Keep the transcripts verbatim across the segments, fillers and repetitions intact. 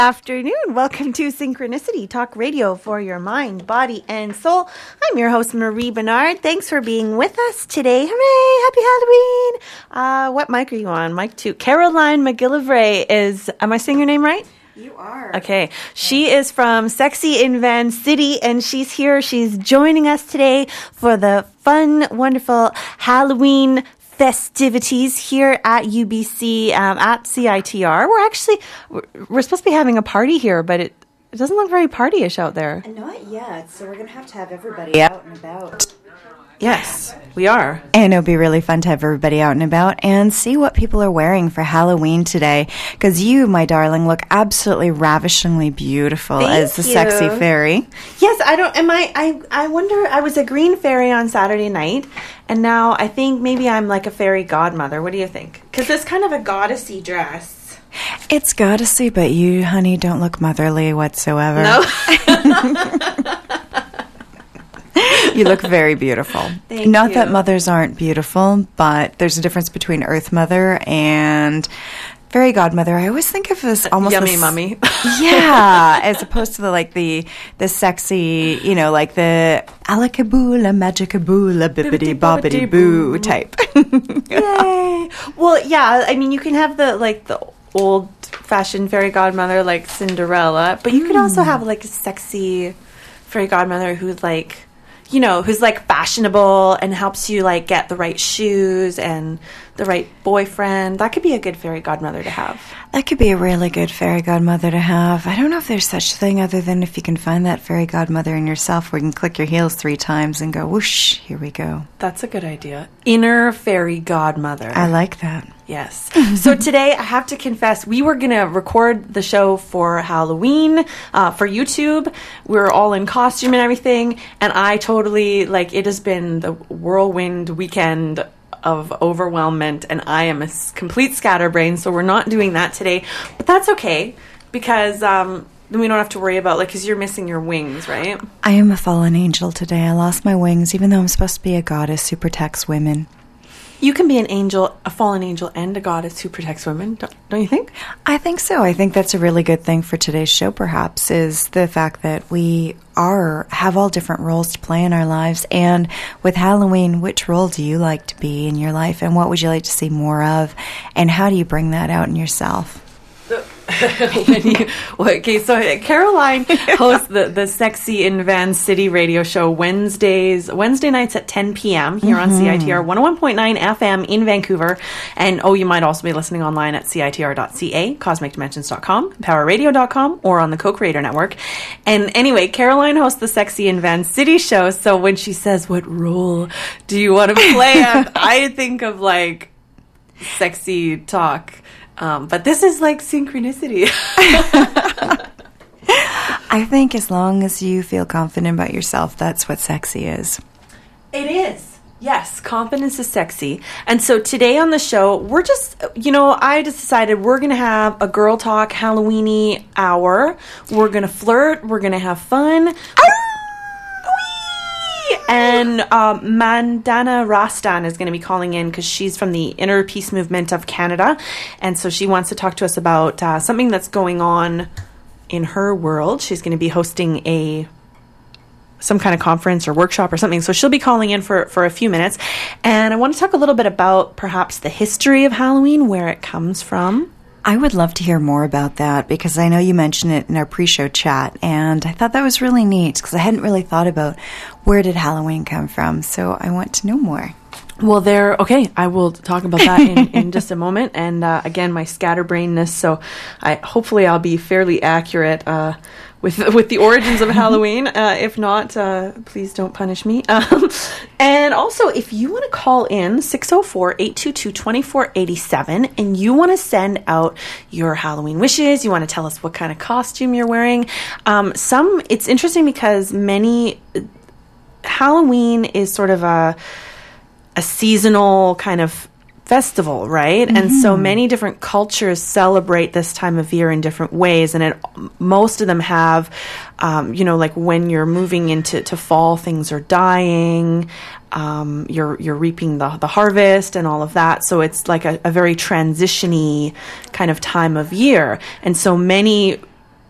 Afternoon. Welcome to Synchronicity Talk Radio for your mind, body, and soul. I'm your host, Marie Bernard. Thanks for being with us today. Hooray! Happy Halloween! Uh, what mic are you on? Mic two. Caroline McGillivray is, am I saying your name right? You are. Okay. She is from Sexy in Van City, and she's here. She's joining us today for the fun, wonderful Halloween festivities here at U B C, um, at C I T R. We're actually, we're, we're supposed to be having a party here, but it, it doesn't look very partyish out there. Not yet, so we're going to have to have everybody out and about. Yes, we are. And it'll be really fun to have everybody out and about and see what people are wearing for Halloween today. Because you, my darling, look absolutely ravishingly beautiful Thank as the you. sexy fairy. Yes, I don't, am I, I, I wonder, I was a green fairy on Saturday night, and now I think maybe I'm like a fairy godmother. What do you think? Because it's kind of a goddessy dress. It's goddessy, but you, honey, don't look motherly whatsoever. No? You look very beautiful. Thank Not you. that mothers aren't beautiful, but there's a difference between Earth Mother and Fairy Godmother. I always think of as almost Yummy this, mummy. Yeah, as opposed to the like the the sexy, you know, like the alakaboola, magicaboola, bibbidi bobbidi boo type. Yay! Well, yeah, I mean, you can have the, like, the old-fashioned fairy godmother like Cinderella, but you could also have, like, a sexy fairy godmother who's, like, you know, who's, like, fashionable and helps you, like, get the right shoes and the right boyfriend. That could be a good fairy godmother to have. That could be a really good fairy godmother to have. I don't know if there's such a thing other than if you can find that fairy godmother in yourself where you can click your heels three times and go, whoosh, here we go. That's a good idea. Inner fairy godmother. I like that. Yes. So today, I have to confess, we were going to record the show for Halloween, uh, for YouTube. We were all in costume and everything, and I totally, like, it has been the whirlwind weekend of overwhelmment, and I am a s- complete scatterbrain, so we're not doing that today. But that's okay, because um, then we don't have to worry about, like, because you're missing your wings, right? I am a fallen angel today. I lost my wings, even though I'm supposed to be a goddess who protects women. You can be an angel, a fallen angel, and a goddess who protects women, don't, don't you think? I think so. I think that's a really good thing for today's show, perhaps, is the fact that we are have all different roles to play in our lives. And with Halloween, which role do you like to be in your life, and what would you like to see more of, and how do you bring that out in yourself? when you, okay, so Caroline hosts the, the Sexy in Van City radio show Wednesdays, Wednesday nights at ten p.m. here mm-hmm. on C I T R one oh one point nine F M in Vancouver. And oh, you might also be listening online at C I T R dot C A, cosmic dimensions dot com, power radio dot com, or on the Co-Creator Network. And anyway, Caroline hosts the Sexy in Van City show. So when she says, what role do you want to play? I think of like sexy talk. Um, but this is like synchronicity. I think as long as you feel confident about yourself, that's what sexy is. It is. Yes, confidence is sexy. And so today on the show, we're just, you know, I just decided we're going to have a girl talk Halloween-y hour. We're going to flirt. We're going to have fun. And um, Mandana Rastan is going to be calling in because she's from the Inner Peace Movement of Canada. And so she wants to talk to us about uh, something that's going on in her world. She's going to be hosting a some kind of conference or workshop or something. So she'll be calling in for, for a few minutes. And I want to talk a little bit about perhaps the history of Halloween, where it comes from. I would love to hear more about that because I know you mentioned it in our pre-show chat, and I thought that was really neat because I hadn't really thought about where did Halloween come from, so I want to know more. Well, there, okay, I will talk about that in, in just a moment, and uh, again, my scatterbrainness, so I hopefully I'll be fairly accurate uh, with with the origins of Halloween. Uh, if not, uh, please don't punish me. Um, and also, if you want to call in six oh four, eight two two, two four eight seven and you want to send out your Halloween wishes, you want to tell us what kind of costume you're wearing. Um, some, it's interesting because many, Halloween is sort of a a seasonal kind of festival, right? Mm-hmm. And so many different cultures celebrate this time of year in different ways. And it, most of them have, um, you know, like when you're moving into to fall, things are dying. Um, you're you're reaping the the harvest and all of that. So it's like a, a very transition-y kind of time of year. And so many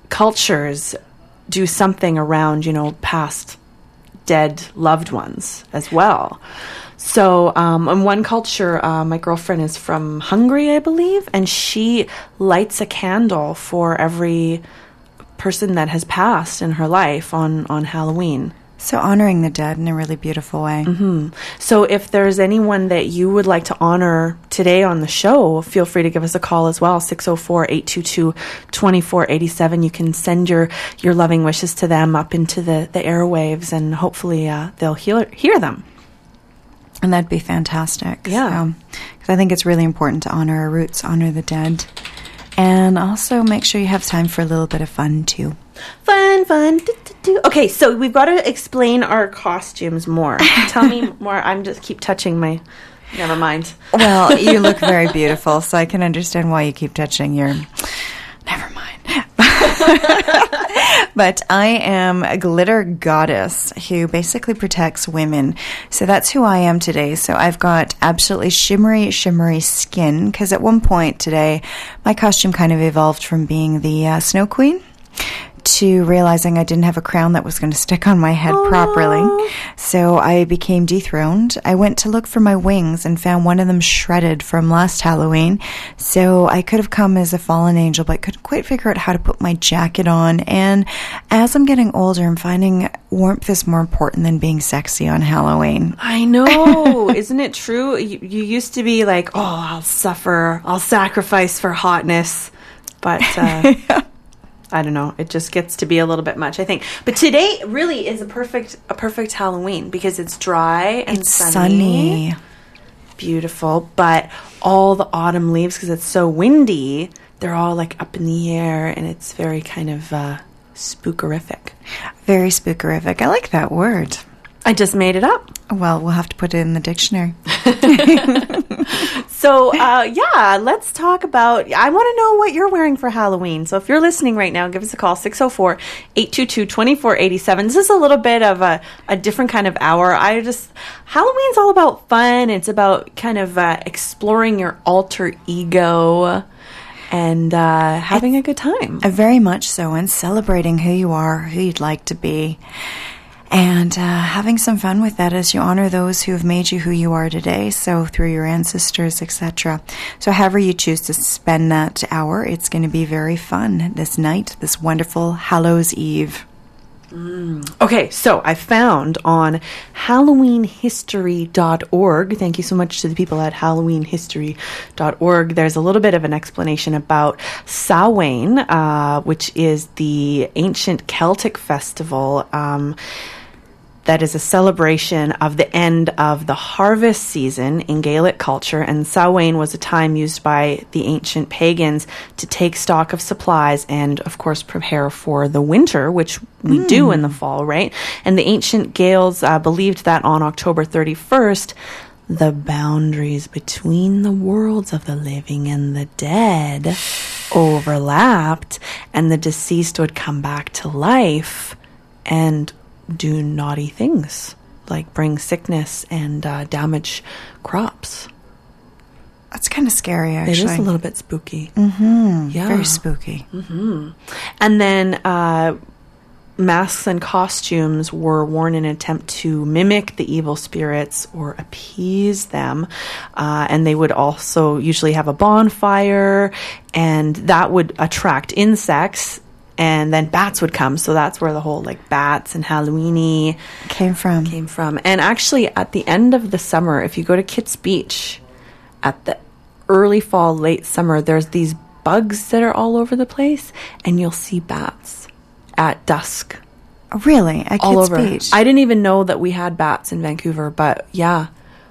cultures do something around, you know, past dead loved ones as well. So um, in one culture, uh, my girlfriend is from Hungary, I believe, and she lights a candle for every person that has passed in her life on, on Halloween. So honoring the dead in a really beautiful way. Mm-hmm. So if there's anyone that you would like to honor today on the show, feel free to give us a call as well, six oh four, eight two two, two four eight seven. You can send your, your loving wishes to them up into the, the airwaves, and hopefully uh, they'll hear, hear them. And that'd be fantastic. Yeah. Because so, I think it's really important to honor our roots, honor the dead, and also make sure you have time for a little bit of fun, too. Fun, fun. Do, do, do. Okay, so we've got to explain our costumes more. Tell me more. I'm just keep touching my... Never mind. Well, you look very beautiful, so I can understand why you keep touching your... Never mind. But I am a glitter goddess who basically protects women. So that's who I am today. So I've got absolutely shimmery, shimmery skin, because at one point today, my costume kind of evolved from being the uh, Snow Queen to realizing I didn't have a crown that was going to stick on my head Aww. properly. So I became dethroned. I went to look for my wings and found one of them shredded from last Halloween. So I could have come as a fallen angel, but couldn't quite figure out how to put my jacket on. And as I'm getting older, I'm finding warmth is more important than being sexy on Halloween. I know. Isn't it true? You, you used to be like, oh, I'll suffer, I'll sacrifice for hotness. But... Uh, yeah. I don't know. It just gets to be a little bit much, I think. But today really is a perfect a perfect Halloween because it's dry and it's sunny. sunny. Beautiful. But all the autumn leaves, because it's so windy, they're all like up in the air, and it's very kind of uh, spookerific. Very spookerific. I like that word. I just made it up. Well, we'll have to put it in the dictionary. So, uh, yeah, let's talk about, I want to know what you're wearing for Halloween. So if you're listening right now, give us a call, six oh four, eight two two, two four eight seven. This is a little bit of a, a different kind of hour. I just, Halloween's all about fun. It's about kind of uh, exploring your alter ego and uh, having it's, a good time. Uh, very much so, and celebrating who you are, who you'd like to be. And uh, having some fun with that as you honor those who have made you who you are today, so through your ancestors, et cetera. So however you choose to spend that hour, it's going to be very fun this night, this wonderful Hallows Eve. Mm. Okay, so I found on Halloween history dot org, thank you so much to the people at Halloween history dot org, there's a little bit of an explanation about Samhain, uh, which is the ancient Celtic festival um, that is a celebration of the end of the harvest season in Gaelic culture, and Samhain was a time used by the ancient pagans to take stock of supplies and, of course, prepare for the winter, which we mm. do in the fall, right? And the ancient Gaels uh, believed that on October thirty-first, the boundaries between the worlds of the living and the dead overlapped, and the deceased would come back to life and do naughty things, like bring sickness and uh, damage crops. That's kind of scary, actually. It is a little bit spooky. Mm-hmm. Yeah. Very spooky. Mm-hmm. And then uh, masks and costumes were worn in an attempt to mimic the evil spirits or appease them. Uh, and they would also usually have a bonfire, and that would attract insects. And then bats would come, so that's where the whole like bats and Halloween-y came from. Came from. And actually, at the end of the summer, if you go to Kits Beach, at the early fall, late summer, there's these bugs that are all over the place, and you'll see bats at dusk. Really? At all Kits over. Beach? I didn't even know that we had bats in Vancouver, but yeah.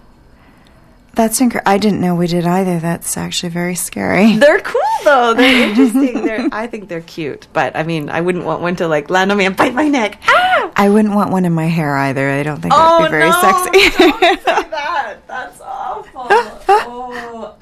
That's inc- I didn't know we did either. That's actually very scary. They're cool though. They're interesting. They're, I think they're cute. But I mean, I wouldn't want one to like land on me and bite my neck. Ah! I wouldn't want one in my hair either. I don't think oh, that'd be very no, sexy. Don't say that. That's awful. Oh.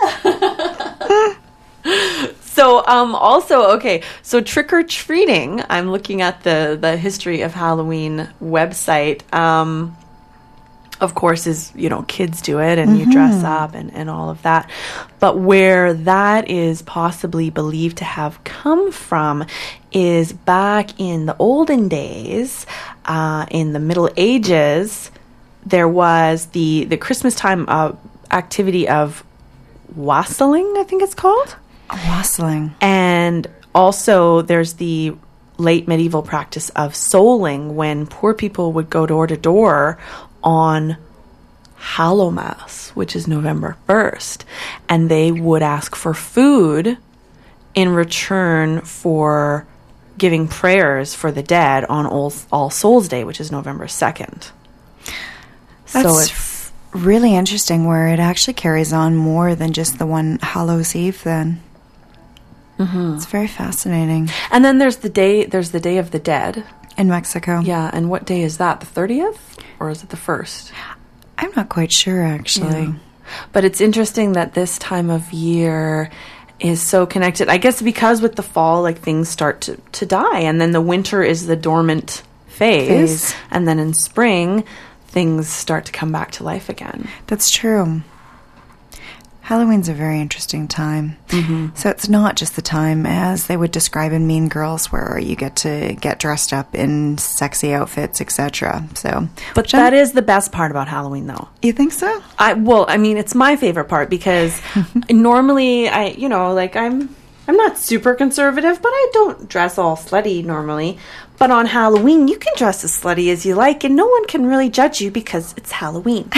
Ah. So, um, also, okay, so trick-or-treating, I'm looking at the, the History of Halloween website. Um, of course, is, you know, kids do it and mm-hmm. you dress up and, and all of that. But where that is possibly believed to have come from is back in the olden days, uh, in the Middle Ages, there was the, the Christmas time uh, activity of wassailing, I think it's called. Wassailing. And also there's the late medieval practice of souling, when poor people would go door to door on Hallowmass, which is November first, and they would ask for food in return for giving prayers for the dead on All, All Souls Day, which is November second. That's so it's really interesting, where it actually carries on more than just the one Hallows Eve then. Mm-hmm. It's very fascinating. And then there's the day there's the Day of the Dead in Mexico. Yeah, and what day is that? The thirtieth? Or is it the first? I'm not quite sure, actually. Yeah. But it's interesting that this time of year is so connected. I guess because with the fall, like, things start to, to die, and then the winter is the dormant phase, phase, and then in spring, things start to come back to life again. That's true. Halloween's a very interesting time. Mm-hmm. So it's not just the time as they would describe in Mean Girls, where you get to get dressed up in sexy outfits, et cetera. So, but that is the best part about Halloween, though. You think so? I well, I mean, it's my favorite part, because normally, I you know, like I'm I'm not super conservative, but I don't dress all slutty normally. But on Halloween, you can dress as slutty as you like, and no one can really judge you because it's Halloween.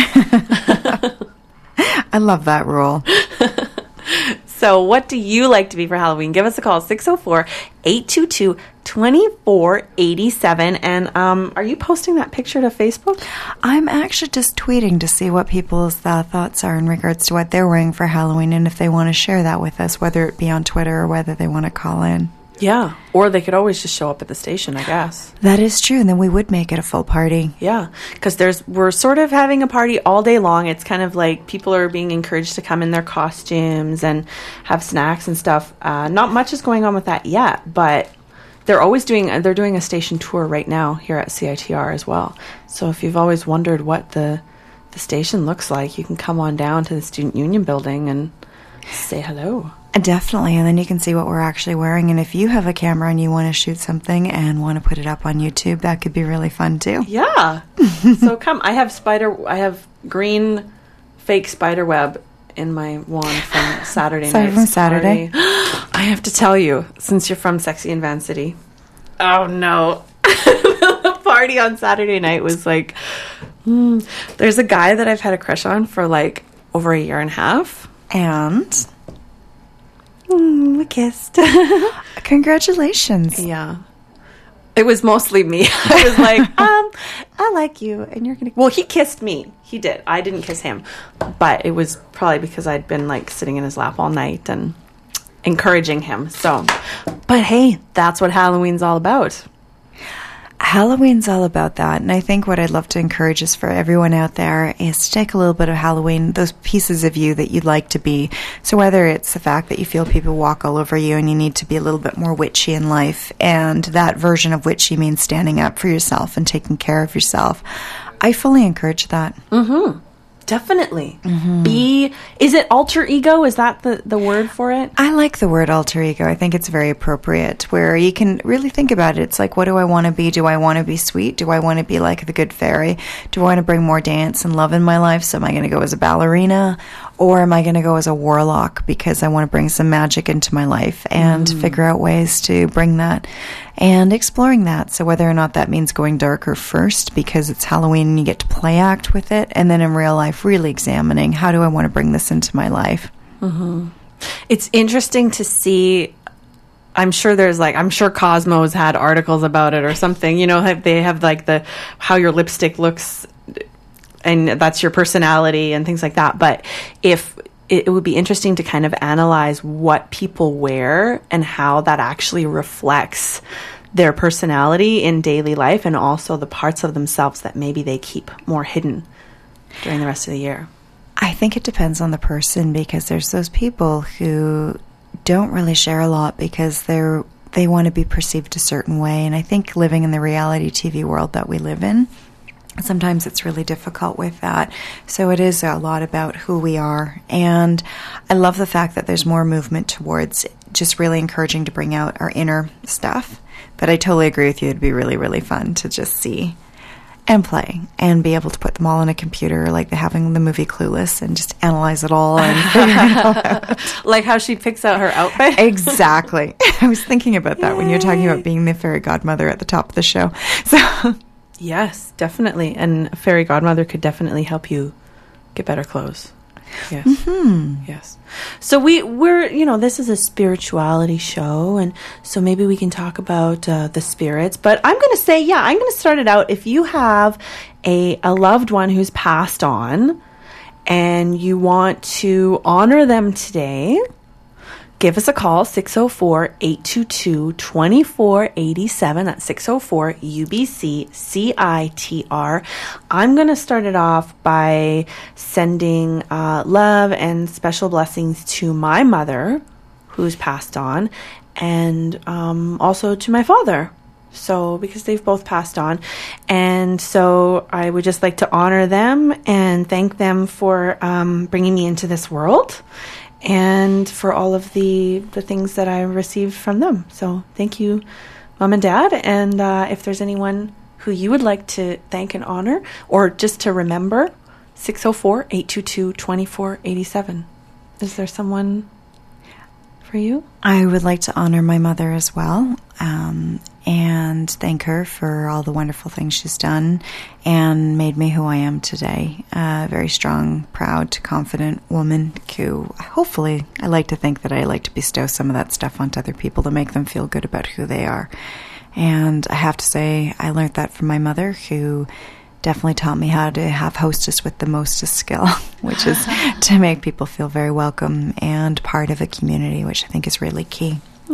I love that rule. So what do you like to be for Halloween? Give us a call, six oh four, eight two two, two four eight seven. And um, are you posting that picture to Facebook? I'm actually just tweeting to see what people's uh, thoughts are in regards to what they're wearing for Halloween, and if they want to share that with us, whether it be on Twitter or whether they want to call in. Yeah, or they could always just show up at the station, I guess. That is true, and then we would make it a full party. Yeah, because there's we're sort of having a party all day long. It's kind of like people are being encouraged to come in their costumes and have snacks and stuff. Uh, not much is going on with that yet, but they're always doing they're doing a station tour right now here at C I T R as well. So if you've always wondered what the the station looks like, you can come on down to the Student Union building and say hello. Definitely, and then you can see what we're actually wearing. And if you have a camera and you want to shoot something and want to put it up on YouTube, that could be really fun too. Yeah. So come, I have spider, I have green fake spider web in my wand from Saturday night. From Saturday. I have to tell you, since you're from Sexy and Van City. Oh no. The party on Saturday night was like, hmm, there's a guy that I've had a crush on for like over a year and a half. And mm, we kissed. Congratulations. Yeah. It was mostly me. I was like, um, I like you, and you're gonna. Well, he kissed me. He did. I didn't kiss him, but it was probably because I'd been like sitting in his lap all night and encouraging him. So, but hey, that's what Halloween's all about. Halloween's all about that, and I think what I'd love to encourage is for everyone out there is to take a little bit of Halloween, those pieces of you that you'd like to be. So whether it's the fact that you feel people walk all over you and you need to be a little bit more witchy in life, and that version of witchy means standing up for yourself and taking care of yourself, I fully encourage that. Mm-hmm. Definitely. Mm-hmm. Be, is it alter ego? Is that the, the word for it? I like the word alter ego. I think it's very appropriate, where you can really think about it. It's like, what do I want to be? Do I want to be sweet? Do I want to be like the good fairy? Do I want to bring more dance and love in my life? So am I going to go as a ballerina? Or am I going to go as a warlock because I want to bring some magic into my life and mm. figure out ways to bring that and exploring that. So whether or not that means going darker first because it's Halloween and you get to play act with it, and then in real life really examining, how do I want to bring this into my life? Mm-hmm. It's interesting to see. I'm sure there's like, I'm sure Cosmo's had articles about it or something, you know, they have like the, how your lipstick looks and that's your personality and things like that. But if it, it would be interesting to kind of analyze what people wear and how that actually reflects their personality in daily life, and also the parts of themselves that maybe they keep more hidden during the rest of the year. I think it depends on the person, because there's those people who don't really share a lot because they're they want to be perceived a certain way. And I think living in the reality T V world that we live in, sometimes it's really difficult with that. So it is a lot about who we are. And I love the fact that there's more movement towards just really encouraging to bring out our inner stuff. But I totally agree with you. It'd be really, really fun to just see and play and be able to put them all on a computer, like having the movie Clueless, and just analyze it all and figure it all out. Like how she picks out her outfit? Exactly. I was thinking about that Yay. when you're talking about being the fairy godmother at the top of the show. So, yes, definitely. And a fairy godmother could definitely help you get better clothes. Yes. Mm-hmm. Yes. So we, we're, you know, this is a spirituality show, and so maybe we can talk about uh, the spirits. But I'm going to say, yeah, I'm going to start it out. If you have a, a loved one who's passed on and you want to honor them today, give us a call, six oh four, eight two two, two four eight seven. That's six oh four U B C C I T R. I'm going to start it off by sending uh, love and special blessings to my mother, who's passed on, and um, also to my father. So, because they've both passed on. And so I would just like to honor them and thank them for um, bringing me into this world, and for all of the, the things that I received from them. So thank you, Mom and Dad. And uh, if there's anyone who you would like to thank and honor, or just to remember, six oh four, eight two two, two four eight seven. Is there someone for you? I would like to honor my mother as well, um, and thank her for all the wonderful things she's done and made me who I am today. A very strong, proud, confident woman who, hopefully, I like to think that I like to bestow some of that stuff onto other people to make them feel good about who they are. And I have to say, I learned that from my mother, who definitely taught me how to have hostess with the mostest skill, which is to make people feel very welcome and part of a community, which I think is really key.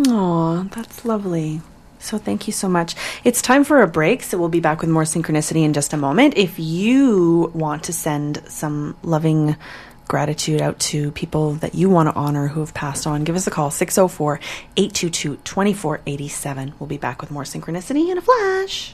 Oh, that's lovely. So thank you so much. It's time for a break, so we'll be back with more synchronicity in just a moment. If you want to send some loving gratitude out to people that you want to honor who have passed on, give us a call, six oh four, eight two two, two four eight seven. We'll be back with more synchronicity in a flash.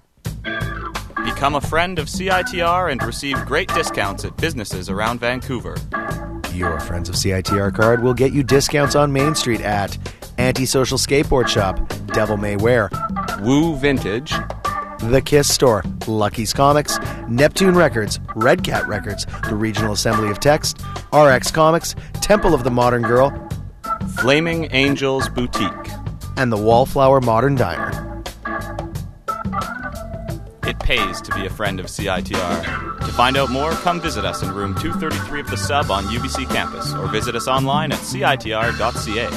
Become a friend of C I T R and receive great discounts at businesses around Vancouver. Your Friends of C I T R card will get you discounts on Main Street at Antisocial Skateboard Shop, Devil May Wear, Woo Vintage, The Kiss Store, Lucky's Comics, Neptune Records, Red Cat Records, the Regional Assembly of Text, R X Comics, Temple of the Modern Girl, Flaming Angels Boutique, and the Wallflower Modern Diner. It pays to be a friend of C I T R. To find out more, come visit us in room two thirty-three of the Sub on U B C campus, or visit us online at C I T R dot C A.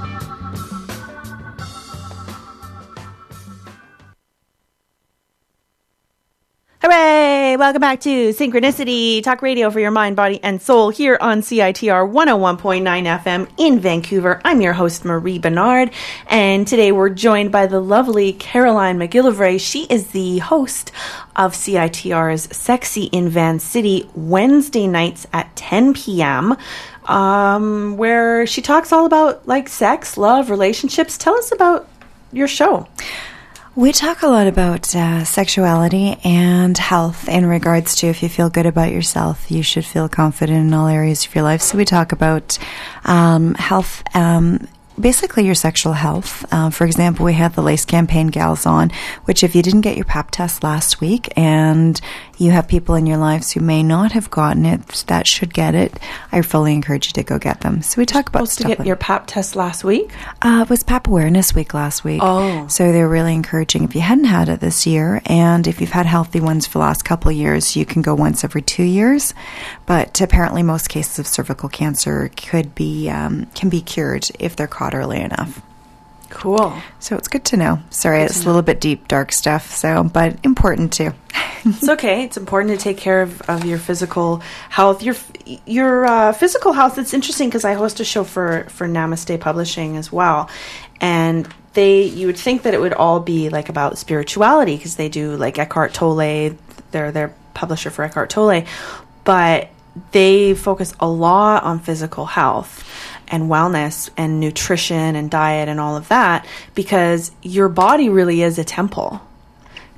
Hooray! Welcome back to Synchronicity, talk radio for your mind, body, and soul here on C I T R one oh one point nine F M in Vancouver. I'm your host, Marie Bernard, and today we're joined by the lovely Caroline McGillivray. She is the host of C I T R's Sexy in Van City Wednesday nights at ten p.m., um, where she talks all about like sex, love, relationships. Tell us about your show. We talk a lot about uh, sexuality and health in regards to if you feel good about yourself, you should feel confident in all areas of your life. So we talk about um, health, um, basically your sexual health. Uh, for example, we had the Lace Campaign gals on, which if you didn't get your pap test last week and you have people in your lives who may not have gotten it that should get it, I fully encourage you to go get them. So we talk about supposed to get like, your pap test last week? Uh, it was Pap Awareness Week last week. Oh. So they're really encouraging if you hadn't had it this year, and if you've had healthy ones for the last couple of years, you can go once every two years. But apparently most cases of cervical cancer could be um, can be cured if they're caught early enough. Cool. So it's good to know. Sorry, Good it's to a little bit deep, dark stuff, so but important too. It's okay. It's important to take care of, of your physical health. Your your uh, physical health, it's interesting because I host a show for, for Namaste Publishing as well. And they you would think that it would all be like about spirituality because they do like Eckhart Tolle. They're their publisher for Eckhart Tolle. But they focus a lot on physical health and wellness and nutrition and diet and all of that because your body really is a temple.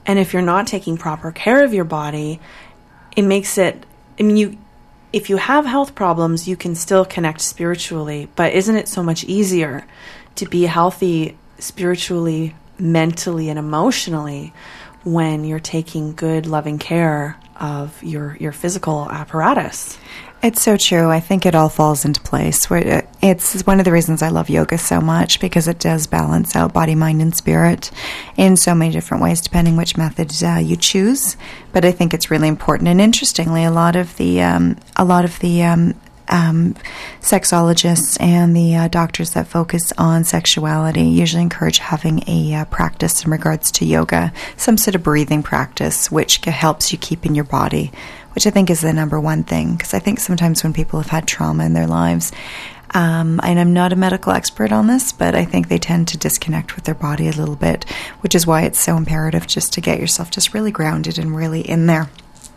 And if you're not taking proper care of your body, it makes it, I mean, you, if you have health problems, you can still connect spiritually, but isn't it so much easier to be healthy spiritually, mentally, and emotionally when you're taking good, loving care of your, your physical apparatus? It's so true. I think it all falls into place. It's one of the reasons I love yoga so much, because it does balance out body, mind, and spirit in so many different ways, depending which method uh, you choose. But I think it's really important. And interestingly, a lot of the um, a lot of the um, um, sexologists and the uh, doctors that focus on sexuality usually encourage having a uh, practice in regards to yoga, some sort of breathing practice, which helps you keep in your body, which I think is the number one thing, because I think sometimes when people have had trauma in their lives, um, and I'm not a medical expert on this, but I think they tend to disconnect with their body a little bit, which is why it's so imperative just to get yourself just really grounded and really in there.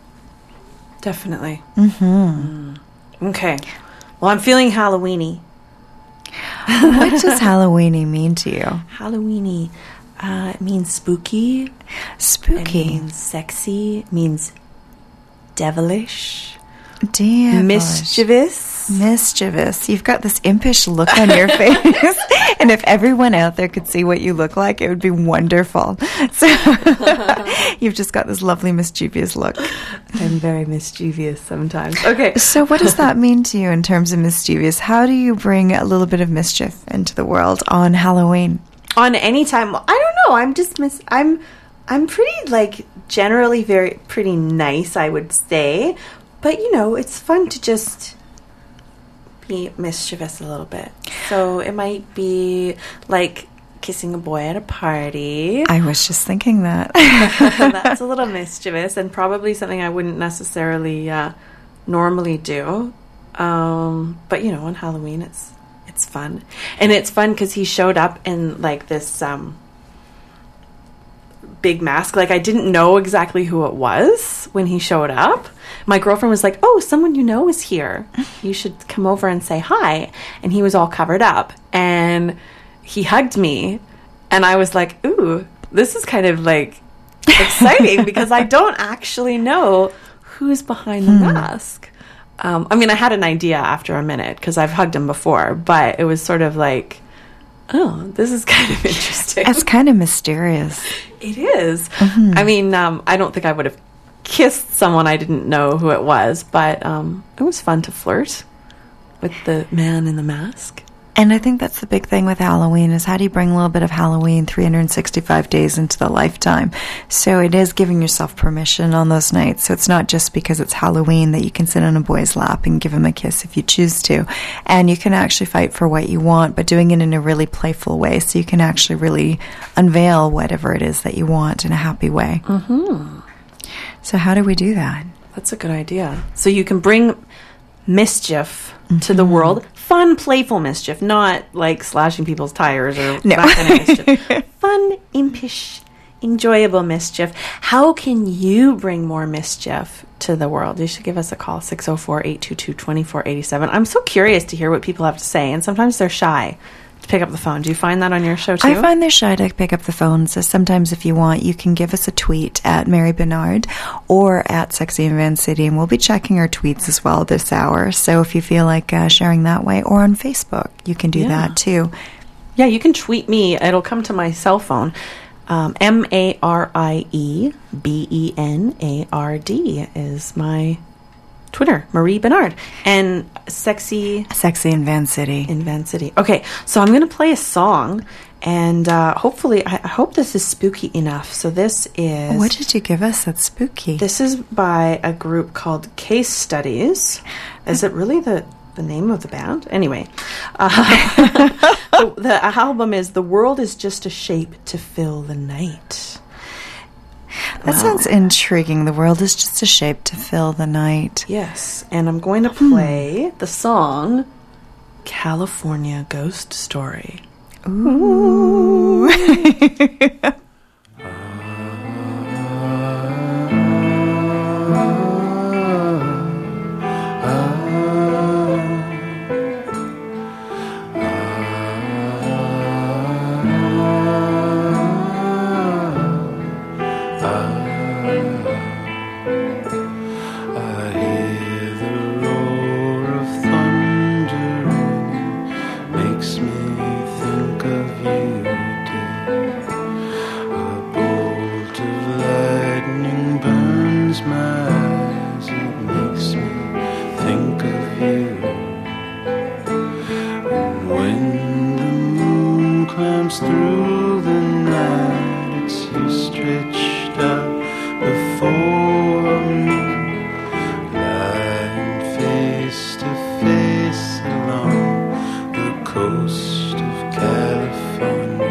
Definitely. Mm-hmm. Mm. Okay. Well, I'm feeling Halloweeny. What does Halloweeny mean to you? Halloweeny uh, it means spooky. Spooky. It means sexy. It means devilish. Devilish. Mischievous. Mischievous. You've got this impish look on your face. And if everyone out there could see what you look like, it would be wonderful. So you've just got this lovely mischievous look. I'm very mischievous sometimes. Okay. So what does that mean to you in terms of mischievous? How do you bring a little bit of mischief into the world on Halloween? On any time. I don't know. I'm just mis- I'm I'm pretty, like, generally very pretty nice, I would say. But, you know, it's fun to just be mischievous a little bit. So it might be like kissing a boy at a party. I was just thinking that. That's a little mischievous and probably something I wouldn't necessarily uh, normally do. Um, but, you know, on Halloween, it's it's fun. And it's fun because he showed up in, like, this um, big mask. Like, I didn't know exactly who it was when he showed up. My girlfriend was like, oh, someone you know is here. You should come over and say hi. And he was all covered up. And he hugged me. And I was like, ooh, this is kind of, like, exciting because I don't actually know who's behind the hmm. mask. Um, I mean, I had an idea after a minute because I've hugged him before. But it was sort of like, oh, this is kind of interesting. It's kind of mysterious. It is. Mm-hmm. I mean, um, I don't think I would have kissed someone I didn't know who it was, but um, it was fun to flirt with the man in the mask. And I think that's the big thing with Halloween is how do you bring a little bit of Halloween three hundred sixty-five days into the lifetime? So it is giving yourself permission on those nights. So it's not just because it's Halloween that you can sit on a boy's lap and give him a kiss if you choose to. And you can actually fight for what you want, but doing it in a really playful way so you can actually really unveil whatever it is that you want in a happy way. Mm-hmm. So how do we do that? That's a good idea. So you can bring mischief mm-hmm. to the world. Fun, playful mischief, not like slashing people's tires or no. that kind of mischief. Fun, impish, enjoyable mischief. How can you bring more mischief to the world? You should give us a call, six oh four, eight two two, two four eight seven. I'm so curious to hear what people have to say, and sometimes they're shy to pick up the phone. Do you find that on your show too? I find they're shy to pick up the phone, so sometimes if you want, you can give us a tweet at Mary Bernard or at Sexy in Van City, and we'll be checking our tweets as well this hour. So if you feel like uh, sharing that way, or on Facebook, you can do yeah. that too. Yeah, you can tweet me. It'll come to my cell phone. Um, M A R I E B E N A R D is my Twitter, Marie Bernard, and Sexy... Sexy in Van City. In Van City. Okay, so I'm going to play a song, and uh, hopefully, I, I hope this is spooky enough. So this is... What did you give us that's spooky? This is by a group called Case Studies. Is it really the, the name of the band? Anyway, uh, the, the album is The World is Just a Shape to Fill the Night. That wow. sounds intriguing. The world is just a shape to fill the night. Yes, and I'm going to play hmm. the song California Ghost Story. Ooh. Uh through the night, it's you stretched out before me, lying face to face along the coast of California.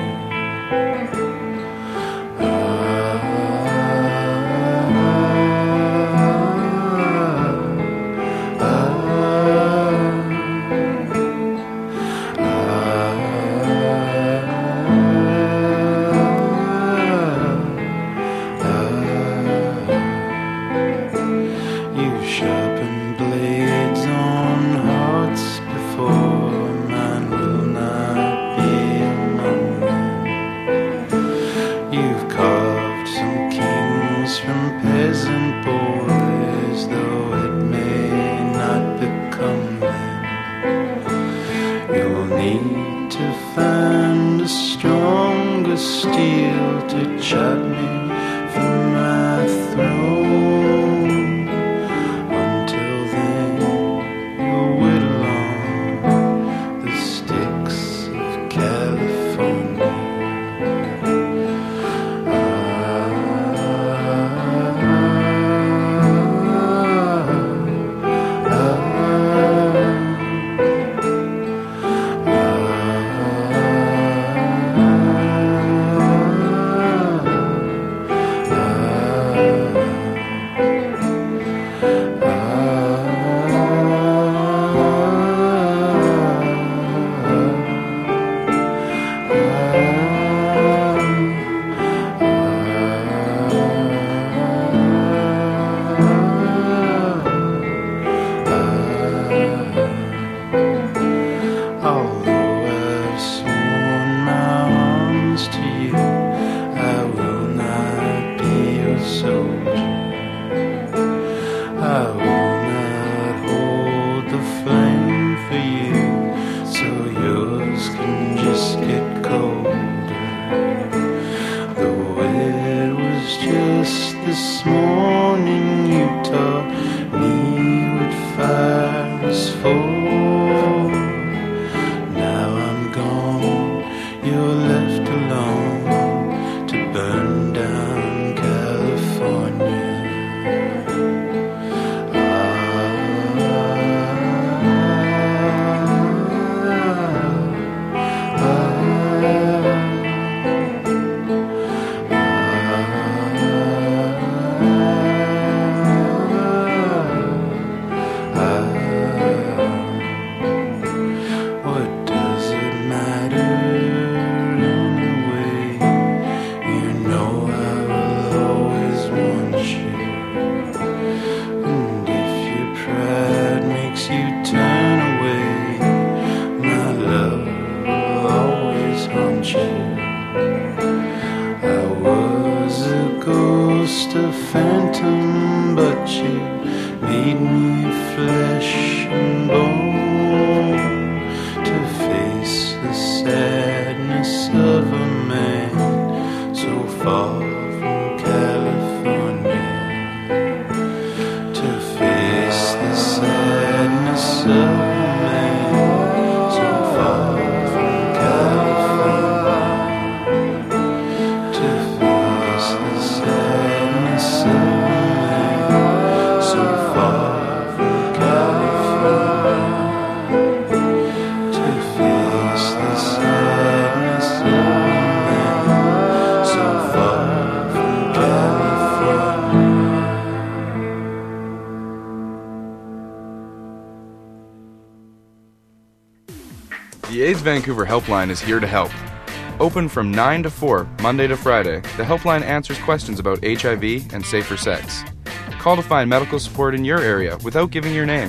The AIDS Vancouver Helpline is here to help. Open from nine to four, Monday to Friday, the helpline answers questions about H I V and safer sex. Call to find medical support in your area without giving your name.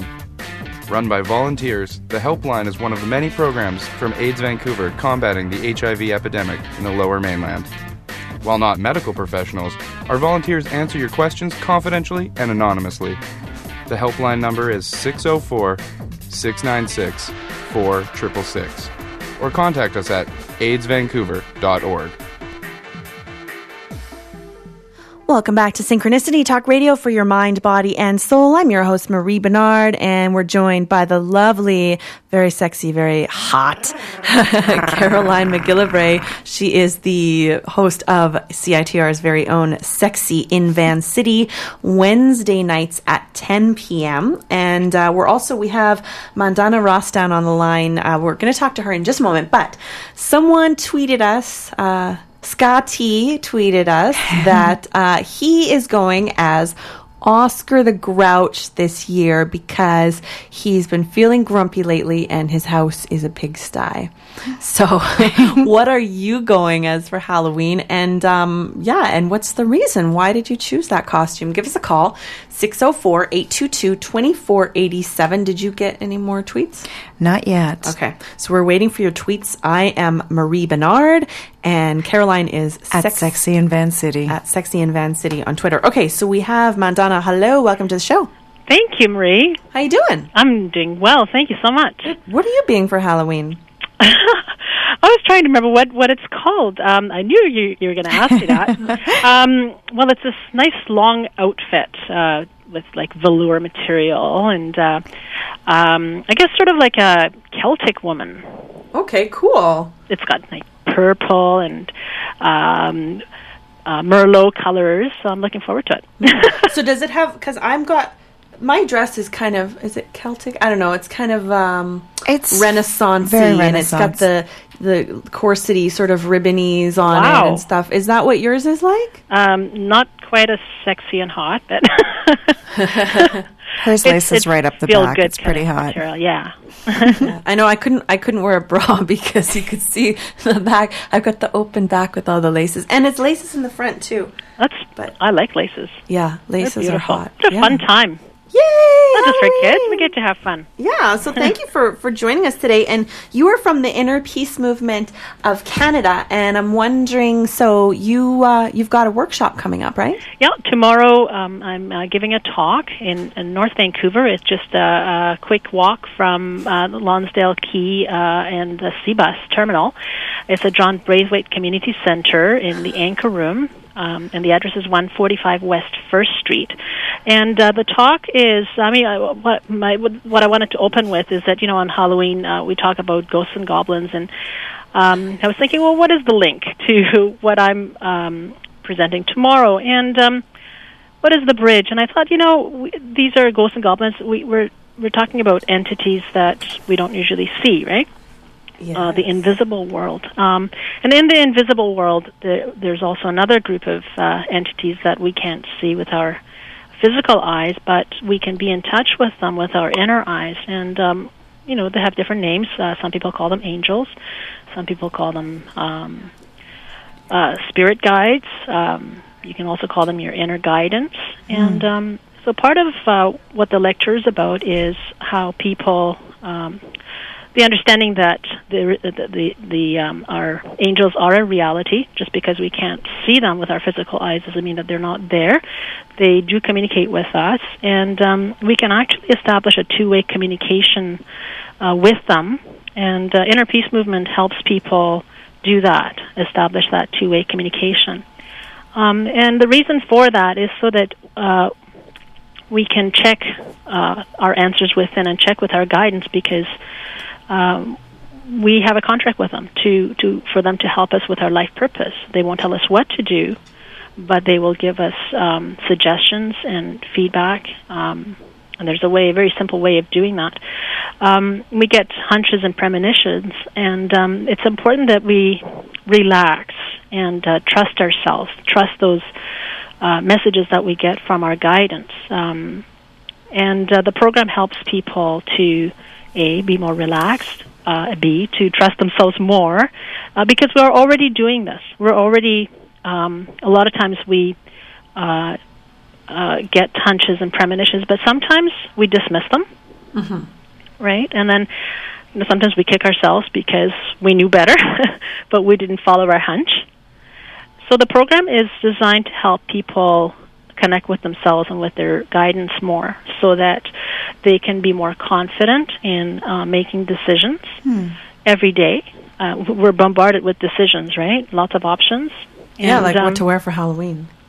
Run by volunteers, the helpline is one of the many programs from AIDS Vancouver combating the H I V epidemic in the Lower Mainland. While not medical professionals, our volunteers answer your questions confidentially and anonymously. The helpline number is six oh four, six nine six, four six six six, or contact us at aids vancouver dot org. Welcome back to Synchronicity Talk Radio for your mind, body, and soul. I'm your host, Marie Bernard, and we're joined by the lovely, very sexy, very hot Caroline McGillivray. She is the host of C I T R's very own Sexy in Van City, Wednesday nights at ten p.m. And uh, we're also, we have Mandana Rostan on the line. Uh, we're going to talk to her in just a moment, but someone tweeted us, uh, Scotty tweeted us that uh, he is going as Oscar the Grouch this year because he's been feeling grumpy lately and his house is a pigsty. So what are you going as for Halloween? And um, yeah, and what's the reason? Why did you choose that costume? Give us a call, six oh four, eight two two, two four eight seven. Did you get any more tweets? Not yet. Okay, so we're waiting for your tweets. I am Marie Bernard, and Caroline is At sex- Sexy in Van City. at Sexy in Van City on Twitter. Okay, so we have Mandana. Hello, welcome to the show. Thank you, Marie. How you doing? I'm doing well. Thank you so much. What are you being for Halloween? I was trying to remember what, what it's called. Um, I knew you, you were going to ask me that. um, well, it's this nice long outfit uh, with like velour material and uh, um, I guess sort of like a Celtic woman. Okay, cool. It's got like purple and um, uh, Merlot colors, so I'm looking forward to it. So does it have, because I've got, my dress is kind of, is it Celtic? I don't know. It's kind of um, It's Renaissance-y, very and it's got Renaissance. the, the corsety sort of ribbonies on Wow. it and stuff. Is that what yours is like? Um, not quite as sexy and hot, but Hers laces right up the feel back. good It's pretty kind of hot. material, yeah. Yeah. I know I couldn't I couldn't wear a bra because you could see the back. I've got the open back with all the laces. And it's laces in the front too. That's. But- I like laces. Yeah, They're laces are beautiful. hot. It's a Yeah. fun time. Yay! Not just for kids. Halloween! We get to have fun. Yeah, so thank you for, for joining us today. And you are from the Inner Peace Movement of Canada, and I'm wondering, so you, uh, you've got a workshop coming up, right? Yeah, tomorrow um, I'm uh, giving a talk in, in North Vancouver. It's just a, a quick walk from uh, the Lonsdale Quay uh, and the Seabus terminal. It's at John Braithwaite Community Centre in the Anchor Room. Um, and the address is one forty-five West First Street. And uh, the talk is, I mean, I, what my what I wanted to open with is that, you know, on Halloween uh, we talk about ghosts and goblins, and um, I was thinking, well, what is the link to what I'm um, presenting tomorrow? And um, what is the bridge? And I thought, you know, we, these are ghosts and goblins. We, we're we're talking about entities that we don't usually see, right? Uh, the invisible world. Um, and in the invisible world, there, there's also another group of uh, entities that we can't see with our physical eyes, but we can be in touch with them with our inner eyes. And, um, you know, they have different names. Uh, some people call them angels. Some people call them um, uh, spirit guides. Um, you can also call them your inner guidance. Mm. And um, so part of uh, what the lecture is about is how people... Um, the understanding that the the the, the um, our angels are a reality. Just because we can't see them with our physical eyes doesn't mean that they're not there. They do communicate with us, and um, we can actually establish a two-way communication uh, with them. And uh, Inner Peace Movement helps people do that, establish that two-way communication. Um, and the reason for that is so that uh, we can check uh, our answers within and check with our guidance, because Um, we have a contract with them to, to for them to help us with our life purpose. They won't tell us what to do, but they will give us um, suggestions and feedback. Um, and there's a way, a very simple way of doing that. Um, we get hunches and premonitions, and um, it's important that we relax and uh, trust ourselves, trust those uh, messages that we get from our guidance. Um, and uh, the program helps people to A, be more relaxed, uh, B, to trust themselves more, uh, because we're already doing this. We're already, um, a lot of times we uh, uh, get hunches and premonitions, but sometimes we dismiss them, mm-hmm. right? And then you know, sometimes we kick ourselves because we knew better, but we didn't follow our hunch. So the program is designed to help people connect with themselves and with their guidance more, so that they can be more confident in uh, making decisions hmm. every day. Uh, we're bombarded with decisions, right? Lots of options. Yeah, and, like um, what to wear for Halloween.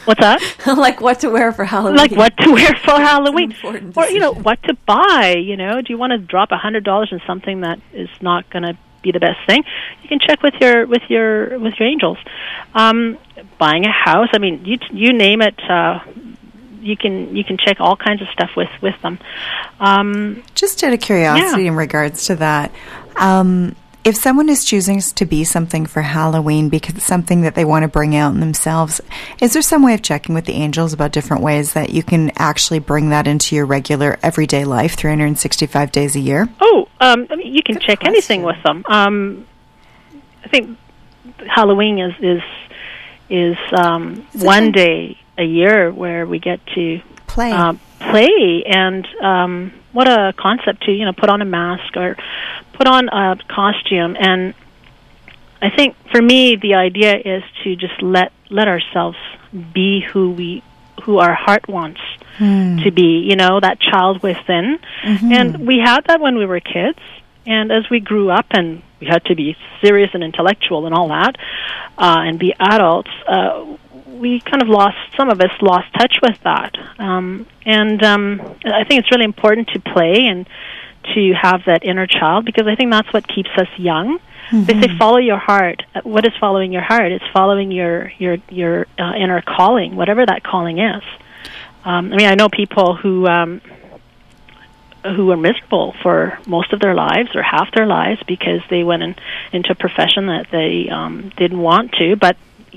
What's that? Like what to wear for Halloween. Like what to wear for Halloween. important Or, you know, decision. what to buy. You know, do you want to drop one hundred dollars in something that is not going to be the best thing? You can check with your with your with your angels. Um, buying a house, I mean, you you name it, uh, you can you can check all kinds of stuff with, with them. Um, Just out of curiosity Yeah. in regards to that, um, if someone is choosing to be something for Halloween because it's something that they want to bring out in themselves, is there some way of checking with the angels about different ways that you can actually bring that into your regular everyday life, three hundred sixty-five days a year? Oh, um, I mean, you can Good check question. anything with them. Um, I think Halloween is is is um, It's a one thing. day a year where we get to Play. uh, play, and um, what a concept to you know put on a mask or put on a costume. And I think for me, the idea is to just let let ourselves be who we who our heart wants Hmm. to be. You know, that child within, Mhm. and we had that when we were kids. And as we grew up and we had to be serious and intellectual and all that, uh, and be adults, uh, we kind of lost, some of us lost touch with that. Um, and um, I think it's really important to play and to have that inner child, because I think that's what keeps us young. Mm-hmm. They say follow your heart. Uh, What is following your heart? It's following your, your, your uh, inner calling, whatever that calling is. Um, I mean, I know people who... Um, who were miserable for most of their lives or half their lives because they went in, into a profession that they um, didn't want to. But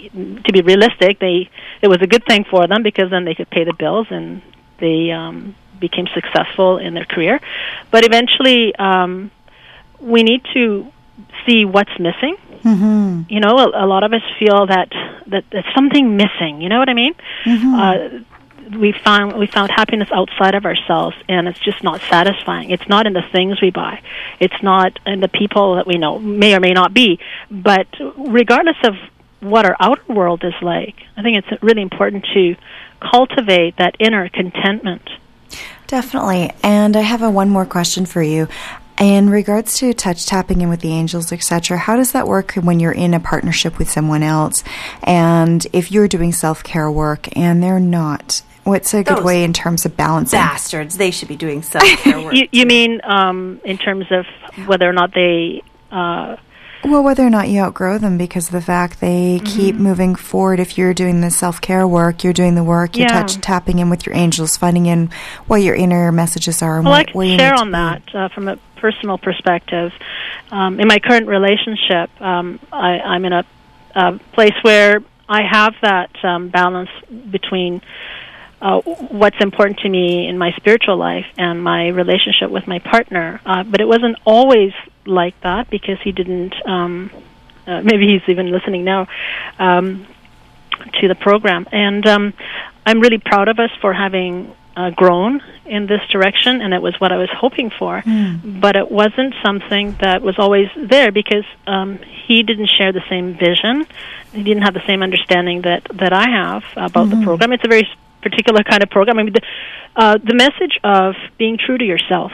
to be realistic, they it was a good thing for them because then they could pay the bills and they um, became successful in their career. But eventually, um, we need to see what's missing. Mm-hmm. You know, a, a lot of us feel that, that there's something missing. You know what I mean? Mm-hmm. Uh, we found we found happiness outside of ourselves, and it's just not satisfying. It's not in the things we buy. It's not in the people that we know, may or may not be. But regardless of what our outer world is like, I think it's really important to cultivate that inner contentment. Definitely. And I have a one more question for you. In regards to touch tapping in with the angels, et cetera, how does that work when you're in a partnership with someone else? And if you're doing self-care work and they're not, what's a good Those way in terms of balancing? Bastards, they should be doing self-care work. You, you mean um, in terms of whether or not they... Uh, Well, whether or not you outgrow them because of the fact they Mm-hmm. keep moving forward. If you're doing the self-care work, you're doing the work, you're Yeah. touch tapping in with your angels, finding in what your inner messages are. And Well, I what, can where you share need to on be. that uh, from a personal perspective. Um, in my current relationship, um, I, I'm in a, a place where I have that um, balance between uh, what's important to me in my spiritual life and my relationship with my partner. Uh, but it wasn't always like that because he didn't, um, uh, maybe he's even listening now, um, to the program. And um, I'm really proud of us for having uh, grown in this direction, and it was what I was hoping for. Mm. But it wasn't something that was always there because um, he didn't share the same vision. He didn't have the same understanding that, that I have about Mm-hmm. the program. It's a very particular kind of program. I mean, the, uh, the message of being true to yourself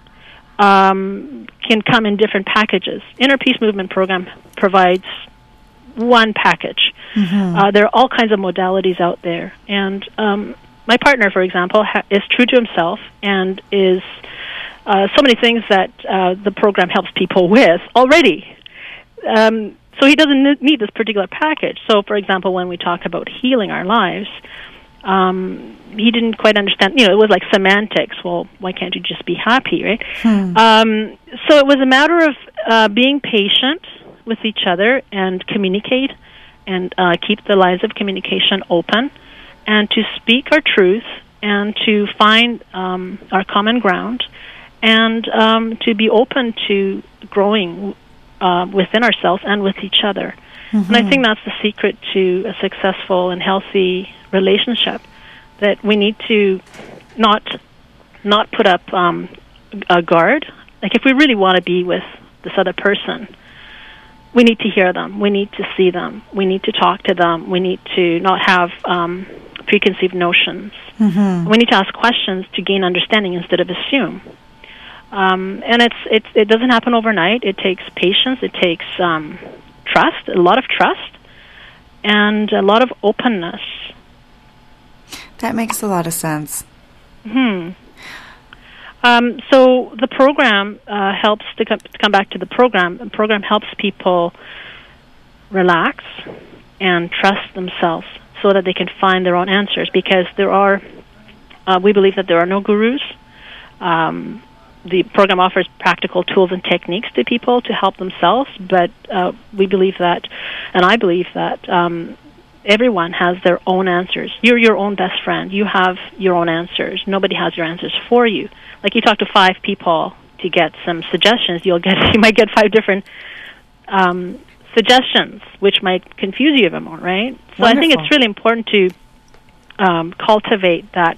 um, can come in different packages. Inner Peace Movement program provides one package. Mm-hmm. Uh, there are all kinds of modalities out there. And um, my partner, for example, ha- is true to himself and is uh, so many things that uh, the program helps people with already. Um, so he doesn't n- need this particular package. So, for example, when we talk about healing our lives, um, he didn't quite understand. You know, it was like semantics. Well, why can't you just be happy, right? Hmm. Um, so it was a matter of uh, being patient with each other and communicate and uh, keep the lines of communication open and to speak our truth and to find um, our common ground and um, to be open to growing uh, within ourselves and with each other. Mm-hmm. And I think that's the secret to a successful and healthy relationship, that we need to not not put up um, a guard. Like if we really want to be with this other person, we need to hear them. We need to see them. We need to talk to them. We need to not have um, preconceived notions. Mm-hmm. We need to ask questions to gain understanding instead of assume. Um, and it's, it's it doesn't happen overnight. It takes patience. It takes um, trust, a lot of trust, and a lot of openness That makes a lot of sense. Hmm. Um, so the program uh, helps to, co- to come back to the program. The program helps people relax and trust themselves so that they can find their own answers. Because there are, uh, we believe that there are no gurus. Um, the program offers practical tools and techniques to people to help themselves, but uh, we believe that, and I believe that. Um, Everyone has their own answers. You're your own best friend. You have your own answers. Nobody has your answers for you. Like you talk to five people to get some suggestions, you'll get you might get five different um, suggestions, which might confuse you even more, right? So Wonderful. I think it's really important to um, cultivate that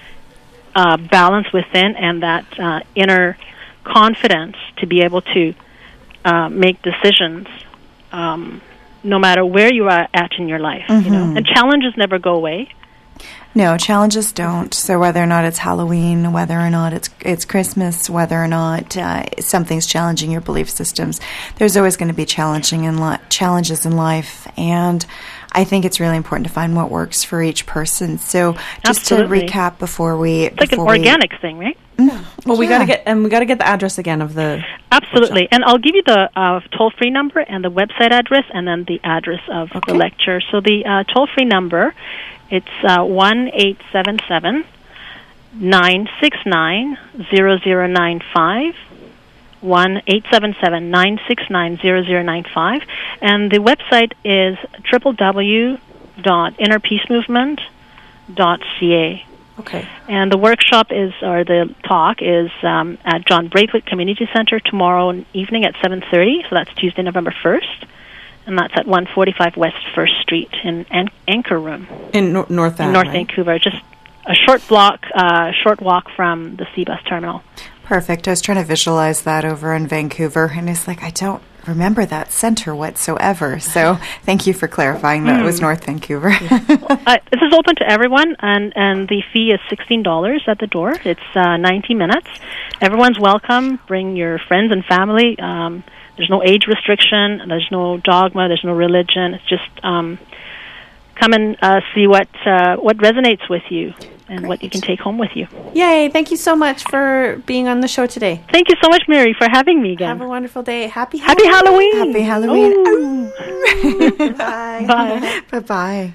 uh, balance within and that uh, inner confidence to be able to uh, make decisions. Um, no matter where you are at in your life, mm-hmm. you know, and challenges never go away. No, challenges don't. So whether or not it's Halloween, whether or not it's it's Christmas, whether or not uh, something's challenging your belief systems, there's always going to be challenging in li- challenges in life. And I think it's really important to find what works for each person. So just Absolutely. to recap before we... It's like before an we, organic thing, right? Mm, well, we yeah. got to get and we got to get the address again of the Absolutely, workshop. And I'll give you the uh, toll-free number and the website address, and then the address of Okay. the lecture. So the uh, toll-free number, it's uh, one eight seven seven nine six nine zero zero nine five. One eight seven seven nine six nine zero zero nine five, and the website is w w w dot inner peace movement dot c a. Okay. And the workshop is, or the talk is um, at John Braithwaite Community Center tomorrow evening at seven thirty. So that's Tuesday, November first, and that's at one forty-five West First Street in An- Anchor Room in nor- North Van, in North right? Vancouver. Just a short block, uh, short walk from the C-Bus terminal. Perfect. I was trying to visualize that over in Vancouver, and it's like, I don't remember that center whatsoever. So thank you for clarifying that mm. it was North Vancouver. uh, this is open to everyone, and, and the fee is sixteen dollars at the door. It's uh, ninety minutes. Everyone's welcome. Bring your friends and family. Um, there's no age restriction. There's no dogma. There's no religion. It's just um, come and uh, see what uh, what resonates with you and Great. What you can take home with you. Yay. Thank you so much for being on the show today. Thank you so much, Mary, for having me again. Have a wonderful day. Happy Happy Halloween. Halloween. Happy Halloween. Bye. Bye. Bye-bye.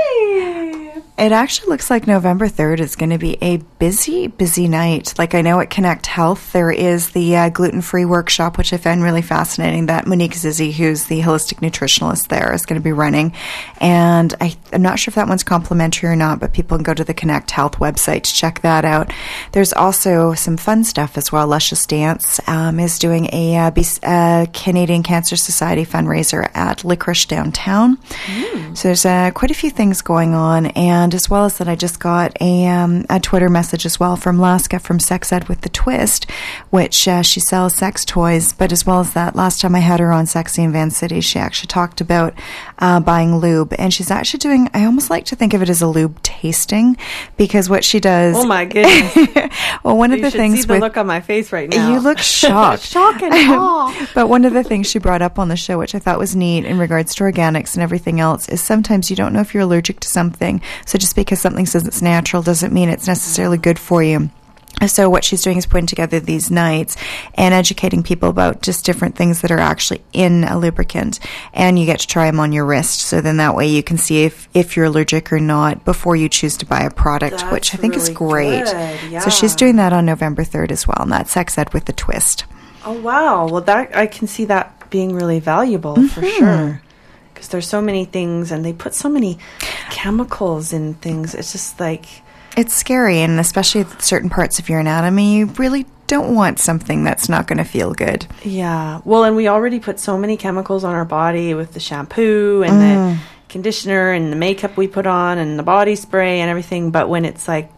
Yay. It actually looks like November third is going to be a busy, busy night. Like I know at Connect Health, there is the uh, gluten-free workshop, which I find really fascinating, that Monique Zizzi, who's the holistic nutritionalist there, is going to be running. And I, I'm not sure if that one's complimentary or not, but people can go to the Connect Health website to check that out. There's also some fun stuff as well. Luscious Dance um, is doing a uh, B- uh, Canadian Cancer Society fundraiser at Licorice downtown. Mm. So there's uh, quite a few things going on, and as well as that, I just got a um, a Twitter message as well from Laska from Sex Ed with the Twist, which uh, she sells sex toys. But as well as that, last time I had her on Sexy in Van City, she actually talked about uh, buying lube, and she's actually doing, I almost like to think of it as a lube tasting, because what she does. Oh my goodness! Well, one you of the should things see the with, look on my face right now. You look shocked. Shock and awe. But one of the things she brought up on the show, which I thought was neat in regards to organics and everything else, is sometimes you don't know if you're allergic to something. So just because something says it's natural doesn't mean it's necessarily good for you. So what she's doing is putting together these nights and educating people about just different things that are actually in a lubricant, and you get to try them on your wrist. So then that way you can see if, if you're allergic or not before you choose to buy a product, That's which I think really is great. good. Yeah. So she's doing that on November third as well, and that's Sex Ed with the Twist. Oh wow! Well, that I can see that being really valuable mm-hmm. for sure. Because there's so many things, and they put so many chemicals in things. It's just like... It's scary, and especially with certain parts of your anatomy, you really don't want something that's not going to feel good. Yeah. Well, and we already put so many chemicals on our body with the shampoo and Mm. the conditioner and the makeup we put on and the body spray and everything. But when it's like...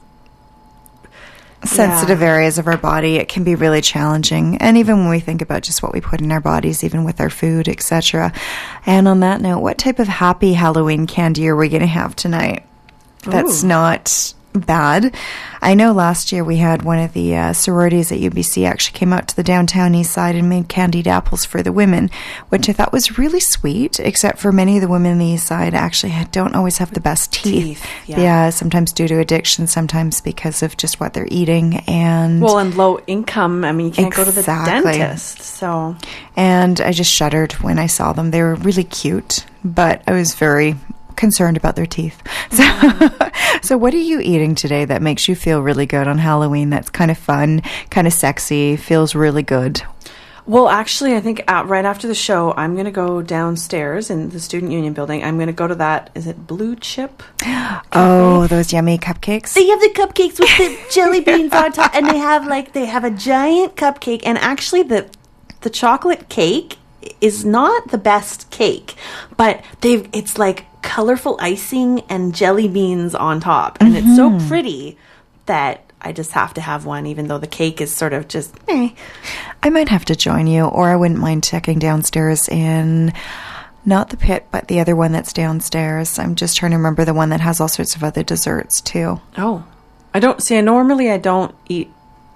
sensitive yeah. areas of our body, it can be really challenging. And even when we think about just what we put in our bodies, even with our food, et cetera. And on that note, what type of happy Halloween candy are we going to have tonight? That's Ooh. not bad. I know last year we had one of the uh, sororities at U B C actually came out to the downtown east side and made candied apples for the women, which I thought was really sweet, except for many of the women on the east side actually had, don't always have the best teeth. Teeth, yeah. yeah, sometimes due to addiction, sometimes because of just what they're eating. And Well, and low income, I mean, you can't go to the Exactly. dentist, so... And I just shuddered when I saw them. They were really cute, but I was very concerned about their teeth. So, so what are you eating today that makes you feel really good on Halloween? That's kind of fun, kind of sexy, feels really good. Well, actually, I think uh, right after the show, I'm going to go downstairs in the Student Union building. I'm going to go to that, is it Blue Chip? Oh, those yummy cupcakes. They have the cupcakes with the jelly beans on top, and they have like they have a giant cupcake, and actually the the chocolate cake is not the best cake, but they've it's like colorful icing and jelly beans on top, and Mm-hmm. it's so pretty that I just have to have one, even though the cake is sort of just eh. I might have to join you, or I wouldn't mind checking downstairs in, not the pit, but the other one that's downstairs. I'm just trying to remember the one that has all sorts of other desserts too. Oh, I don't see. Normally, I don't eat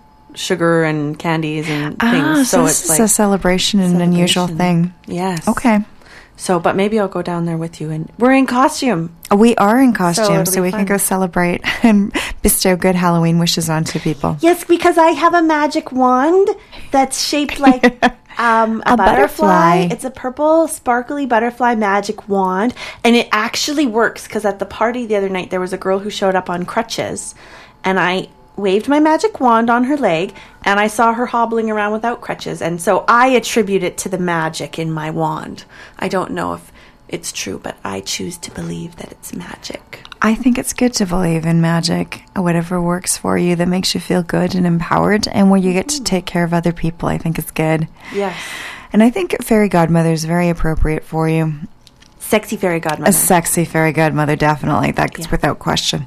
sugar and candies and things, Ah, so, so it's this like is a celebration and an unusual celebration. thing. Yes. Okay. So, but maybe I'll go down there with you, and we're in costume. We are in So costume, it'll so, be we fun. can go celebrate and bestow good Halloween wishes onto people. Yes, because I have a magic wand that's shaped like um, a, A butterfly. butterfly. It's a purple, sparkly butterfly magic wand, And it actually works, because at the party the other night, there was a girl who showed up on crutches, and I waved my magic wand on her leg, and I saw her hobbling around without crutches, and so I attribute it to the magic in my wand. I don't know if it's true, but I choose to believe that it's magic. I think it's good to believe in magic, whatever works for you that makes you feel good and empowered, and where you get to take care of other people. I think it's good. Yes. And I think fairy godmother is very appropriate for you. Sexy fairy godmother. A sexy fairy godmother, definitely. That's Yeah. without question.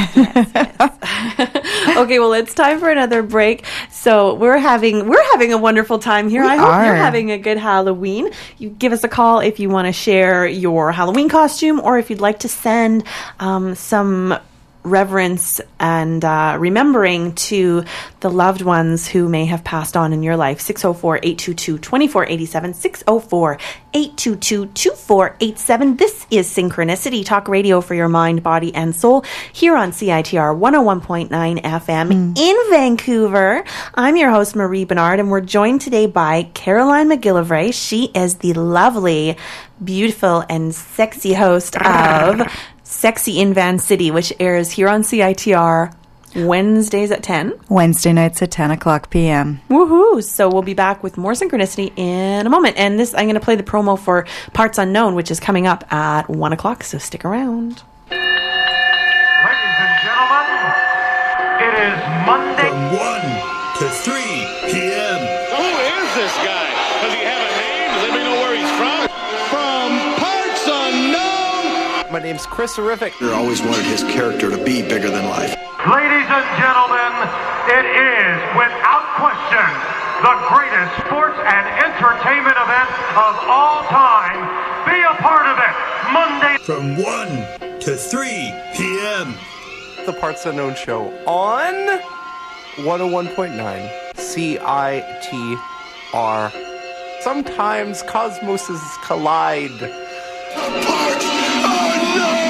Okay, well, it's time for another break. So we're having we're having a wonderful time here. We I hope are. you're having a good Halloween. You give us a call if you want to share your Halloween costume, or if you'd like to send um, some reverence and uh, remembering to the loved ones who may have passed on in your life. six oh four, eight two two, two four eight seven, six oh four, eight two two, two four eight seven. This is Synchronicity, talk radio for your mind, body, and soul, here on C I T R one oh one point nine F M in Vancouver. I'm your host, Marie Bernard, and we're joined today by Caroline McGillivray. She is the lovely, beautiful, and sexy host of Sexy in Van City, which airs here on C I T R Wednesdays at ten. Wednesday nights at ten o'clock p.m. Woohoo! So we'll be back with more Synchronicity in a moment. And this, I'm going to play the promo for Parts Unknown, which is coming up at one o'clock, so stick around. Ladies and gentlemen, it is Monday. From one to three p.m. Who is this guy? Does he have a name? Does anybody know where he's from? From Parts Unknown. My name's Chris Horrific. I always wanted his character to be bigger than life. Ladies and gentlemen, it is, without question, the greatest sports and entertainment event of all time. Be a part of it, Monday. From one to three p.m. The Parts Unknown Show on one oh one point nine C I T R. Sometimes cosmoses collide. Parts Unknown!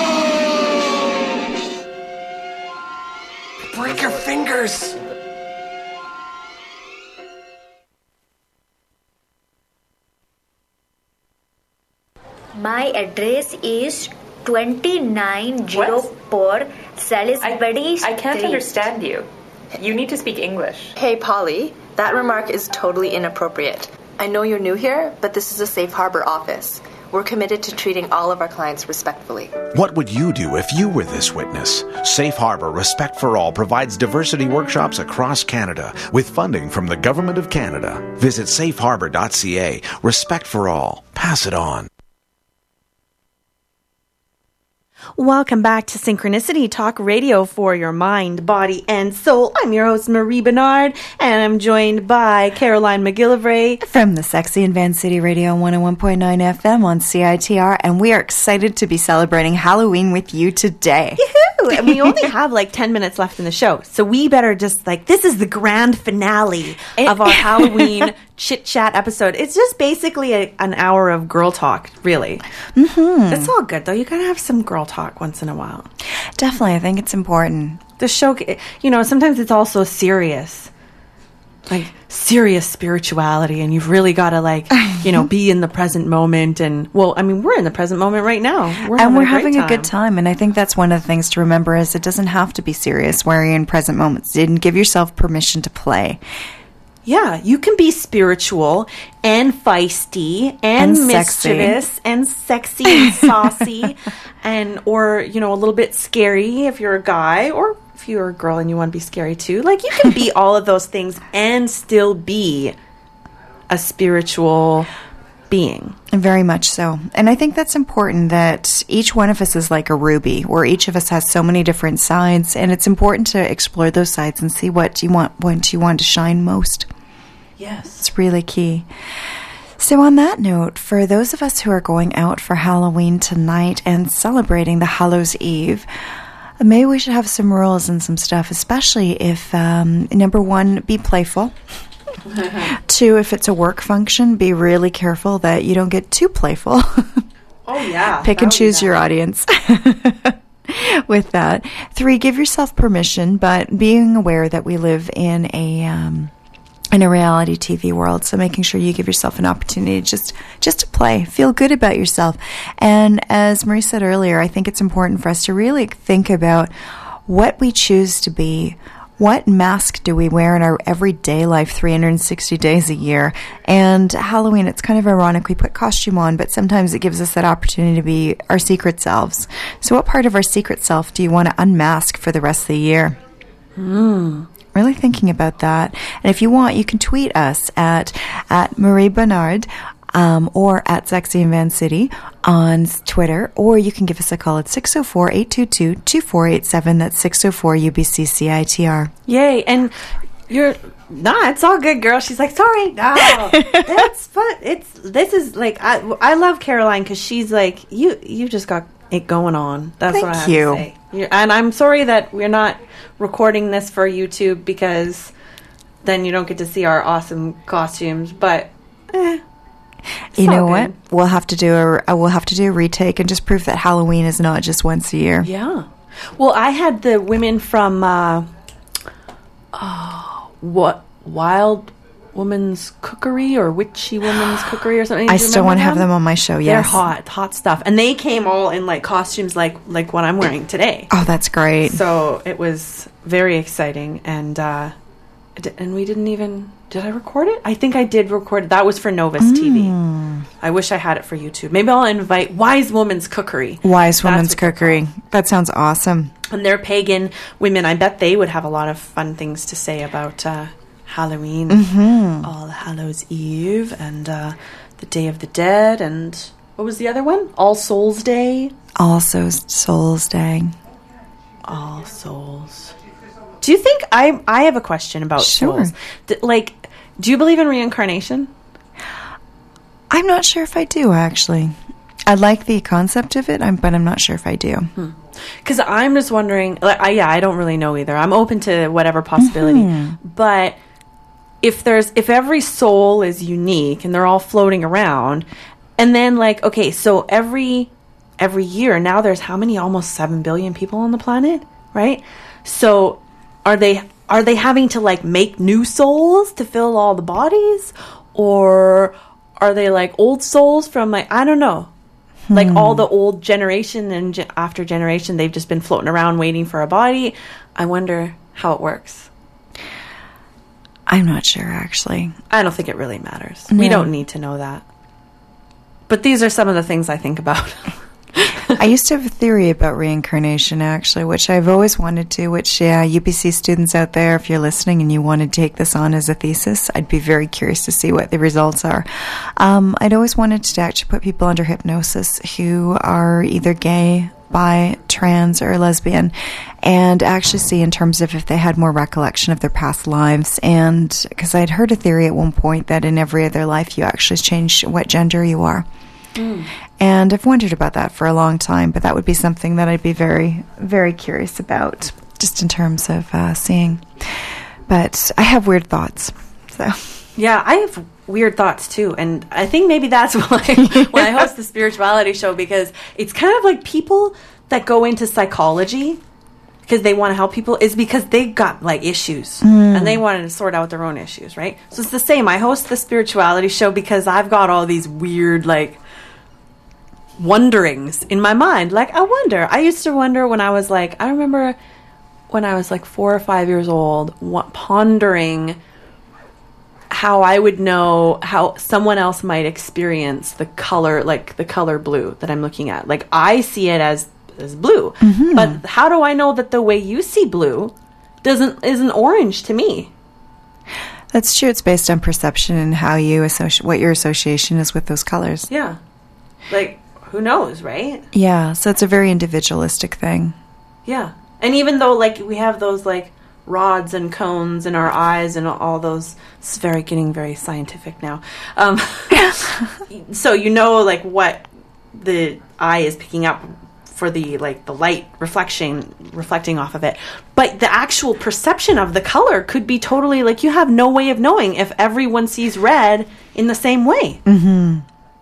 Break your fingers! My address is twenty-nine oh four Salisbury Street. I can't understand you. You need to speak English. Hey, Polly, that remark is totally inappropriate. I know you're new here, but this is a safe harbor office. We're committed to treating all of our clients respectfully. What would you do if you were this witness? Safe Harbor Respect for All provides diversity workshops across Canada with funding from the Government of Canada. Visit safe harbor dot c a. Respect for all. Pass it on. Welcome back to Synchronicity, talk radio for your mind, body, and soul. I'm your host, Marie Bernard, and I'm joined by Caroline McGillivray from the Sexy in Van City Radio one oh one point nine F M on C I T R, and we are excited to be celebrating Halloween with you today. Yoo-hoo! And we only have like ten minutes left in the show. So we better just like, this is the grand finale of our Halloween chit chat episode. It's just basically a, an hour of girl talk, really. Mm-hmm. It's all good though. You gotta have some girl talk once in a while. Definitely. I think it's important. The show, you know, sometimes it's also serious. Like serious spirituality, and you've really got to like, you know, be in the present moment. And well, I mean, we're in the present moment right now. We're and having we're a great having time. a good time. And I think that's one of the things to remember is it doesn't have to be serious where you're in present moments. You didn't give yourself permission to play. Yeah, you can be spiritual and feisty and, And sexy. mischievous and sexy and saucy and or, you know, a little bit scary if you're a guy, or if you're a girl and you want to be scary too. Like, you can be all of those things and still be a spiritual being. Very much so. And I think that's important that each one of us is like a ruby, where each of us has so many different sides, and it's important to explore those sides and see what you want, what you want to shine most. Yes. It's really key. So on that note, for those of us who are going out for Halloween tonight and celebrating the Hallows Eve, maybe we should have some rules and some stuff, especially if, um, number one, be playful. Two, if it's a work function, be really careful that you don't get too playful. Oh, yeah. Pick and choose your audience with that. Three, give yourself permission, but being aware that we live in a um, in a reality T V world, so making sure you give yourself an opportunity just just to play, feel good about yourself. And as Marie said earlier, I think it's important for us to really think about what we choose to be. What mask do we wear in our everyday life three hundred sixty days a year? And Halloween, it's kind of ironic. We put costume on, but sometimes it gives us that opportunity to be our secret selves. So what part of our secret self do you want to unmask for the rest of the year? Hmm. Really thinking about that. And if you want, you can tweet us at, at Marie Bernard um, or at Sexy and Van City on Twitter, or you can give us a call at six oh four, eight two two, two four eight seven. That's six oh four U B C C I T R. Yay. And you're, nah, it's all good, girl. She's like, sorry. No, that's fun. It's, this is like, I, I love Caroline because she's like, you, you just got it going on. That's Thank what I have you. to say. You're, and I'm sorry that we're not recording this for YouTube because then you don't get to see our awesome costumes, but eh. You know all what? good. We'll have to do a uh, we'll have to do a retake and just prove that Halloween is not just once a year. Yeah. Well, I had the women from uh, oh, what Wild Woman's Cookery or Witchy Woman's Cookery or something. I Do you still want to remember have them on my show. They're Yes, hot, hot stuff, and they came all in like costumes like like what I'm wearing today. Oh, that's great. So it was very exciting, and uh, d- and we didn't even. Did I record it? I think I did record it. That was for Novus T V. Mm. I wish I had it for YouTube. Maybe I'll invite Wise Woman's Cookery. Wise That's Woman's what they're Cookery. That sounds awesome. And they're pagan women. I bet they would have a lot of fun things to say about uh, Halloween, Mhm. All Hallows Eve, and uh, the Day of the Dead, and what was the other one? All Souls Day. Also, Souls Day. All Souls. Do you think I? I have a question about Sure. souls. D- like, do you believe in reincarnation? I'm not sure if I do, actually. I like the concept of it, I'm, but I'm not sure if I do. Because I'm just wondering. Like, I, yeah, I don't really know either. I'm open to whatever possibility, Mhm. but if there's if every soul is unique and they're all floating around, and then like okay, so every every year now there's how many? Almost seven billion people on the planet, right? So are they are they having to like make new souls to fill all the bodies, or are they like old souls from like I don't know. Like all the old generation and ge- after generation, they've just been floating around waiting for a body. I wonder how it works. I'm not sure, actually. I don't think it really matters. We No. don't need to know that. But these are some of the things I think about. I used to have a theory about reincarnation, actually, which I've always wanted to, which, yeah, U B C students out there, if you're listening and you want to take this on as a thesis, I'd be very curious to see what the results are. Um, I'd always wanted to actually put people under hypnosis who are either gay, bi, trans, or lesbian, and actually see in terms of if they had more recollection of their past lives. And because I'd heard a theory at one point that in every other life you actually change what gender you are. Mm. And I've wondered about that for a long time, but that would be something that I'd be very, very curious about, just in terms of uh, seeing. But I have weird thoughts, so... Yeah, I have weird thoughts too, and I think maybe that's why when I host the spirituality show, because it's kind of like people that go into psychology because they want to help people is because they got like issues mm. and they wanted to sort out their own issues, right? So it's the same. I host the spirituality show because I've got all these weird like wonderings in my mind. Like I wonder. I used to wonder when I was like, I remember when I was like four or five years old, what, pondering how I would know how someone else might experience the color, like the color blue that I'm looking at. Like I see it as as blue, mm-hmm. but how do I know that the way you see blue doesn't isn't orange to me? That's true. It's based on perception and how you associate what your association is with those colors. Yeah, like who knows, right? Yeah, so it's a very individualistic thing. Yeah, and even though like we have those like rods and cones in our eyes and all those, it's very getting very scientific now. Um, so you know like what the eye is picking up for the like the light reflection reflecting off of it, but the actual perception of the color could be totally like you have no way of knowing if everyone sees red in the same way. Mm-hmm.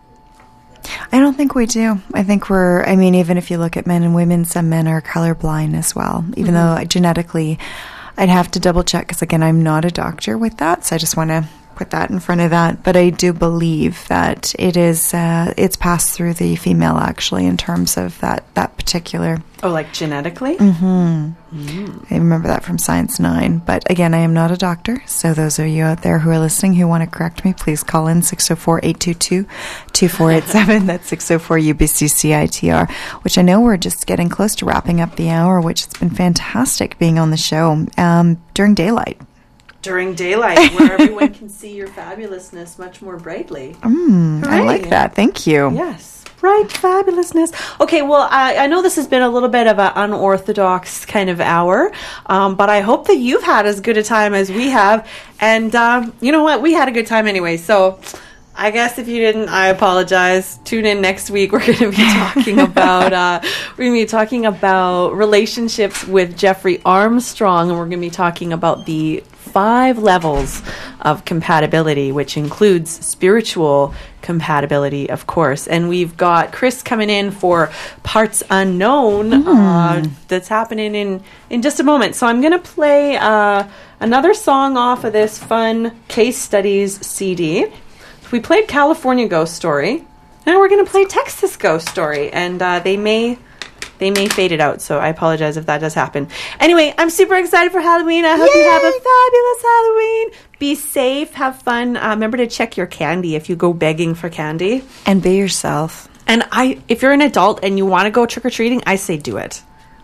I don't think we do. I think we're, I mean, even if you look at men and women, some men are colorblind as well, even mm-hmm. though genetically I'd have to double check because, again, I'm not a doctor with that, so I just want to put that in front of that. But I do believe that it is, uh, it's passed through the female, actually, in terms of that, that particular... Oh, like genetically? Mm-hmm. Mm. I remember that from Science nine. But, again, I am not a doctor, so those of you out there who are listening who want to correct me, please call in six oh four, eight two two, two four eight seven. That's six oh four U B C C I T R, which I know we're just getting close to wrapping up the hour, which has been fantastic being on the show um, during daylight. During daylight, where everyone can see your fabulousness much more brightly. Mm, I like that. Thank you. Yes. Bright fabulousness. Okay, well, I, I know this has been a little bit of an unorthodox kind of hour, um, but I hope that you've had as good a time as we have. And um, you know what? We had a good time anyway. So I guess if you didn't, I apologize. Tune in next week. We're going to be talking about uh, we're going to be talking about relationships with Jeffrey Armstrong, and we're going to be talking about the five levels of compatibility, which includes spiritual compatibility, of course. And we've got Chris coming in for Parts Unknown. Mm. Uh, that's happening in, in just a moment. So I'm going to play uh, another song off of this fun case studies C D. So we played California Ghost Story. Now we're going to play Texas Ghost Story. And uh, they may... They may fade it out, so I apologize if that does happen. Anyway, I'm super excited for Halloween. I hope Yay! You have a fabulous Halloween. Be safe. Have fun. Uh, remember to check your candy if you go begging for candy. And be yourself. And I, if you're an adult and you want to go trick-or-treating, I say do it.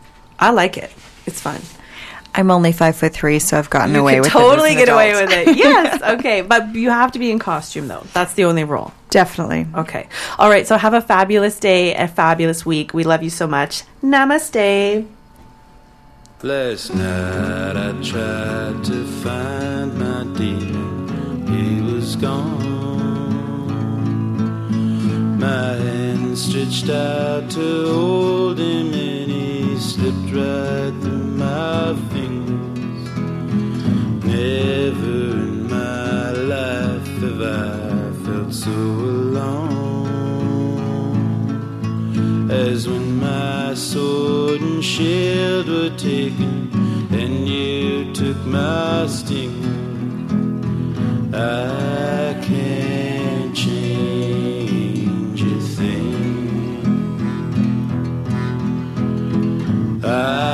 I like it. It's fun. I'm only five foot three, so I've gotten you away with totally it. Totally get away with it. Yes. Okay. But you have to be in costume, though. That's the only rule. Definitely. Okay. All right. So have a fabulous day, a fabulous week. We love you so much. Namaste. Last night I tried to find my demon. He was gone. My hand stretched out to hold him, and he slipped right through my fingers. Never in my life have I felt so alone as when my sword and shield were taken and you took my sting. I can't change a thing. I